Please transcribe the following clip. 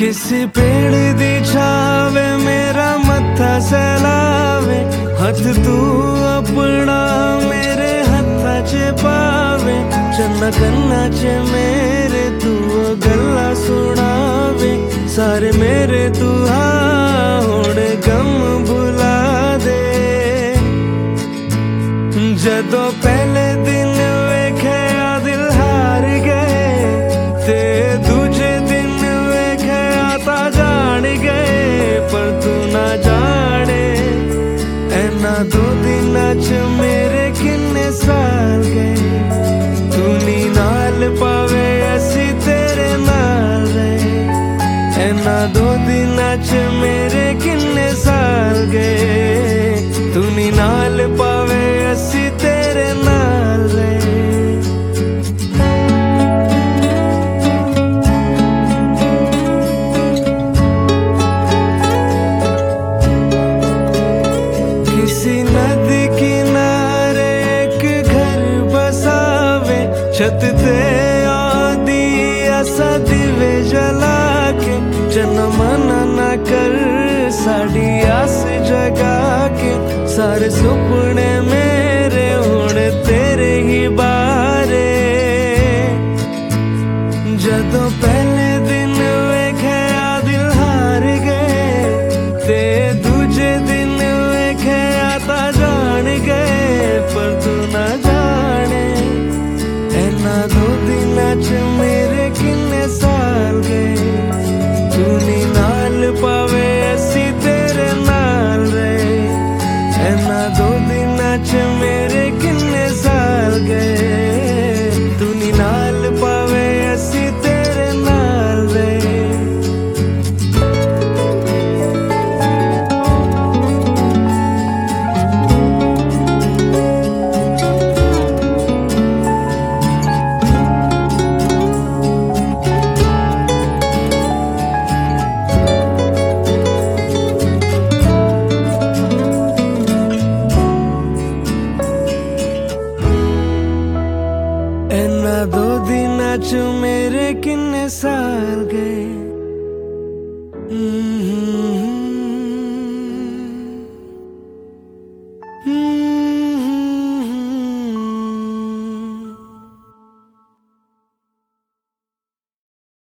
किसी पेड़ दी छावे मेरा मत्था सैलावे, हथ तू अपना मेरे हथा च पावे, चन्ना कन्ना च मेरे तू गल्ला सुनावे, सारे मेरे तू हुण गम भुला दे। जदों पहले दिन वेख्या दिल हार गए, ते दूजे दिन वेख्या ता जान गए, पर तू ना जाने ऐना 2 दिनां च मेरे किन्ने साल गए। तू नी नाल पावे असी तेरे नाल रहे, ऐना 2 दिनां च मेरे किन्ने साल गए। तू नी नाल पावे असी तेरे नाल रहे। किसी नदी किनारे एक घर बसावे, छत ते आदी असा दिवे जला के, चन्ना मना ना कर साड़ी आस जगा के, सारे सुपने मेरे हुण तेरे ही बारे। जदों पहले दिन वेख्या दिल हार गए, ते दूजे दिन वेख्या ता जान गए, पर तू ना जाने ऐना 2 दिनां च मेरे किन्ने साल गए। तू नी नाल पावे असी तेरे नाल रहे, ऐना 2 दिनां च मेरे किन्ने साल गए। तू नी नाल पावे असी तेरे नाल रहे। ऐना 2 दिनां च मेरे किन्ने साल गए।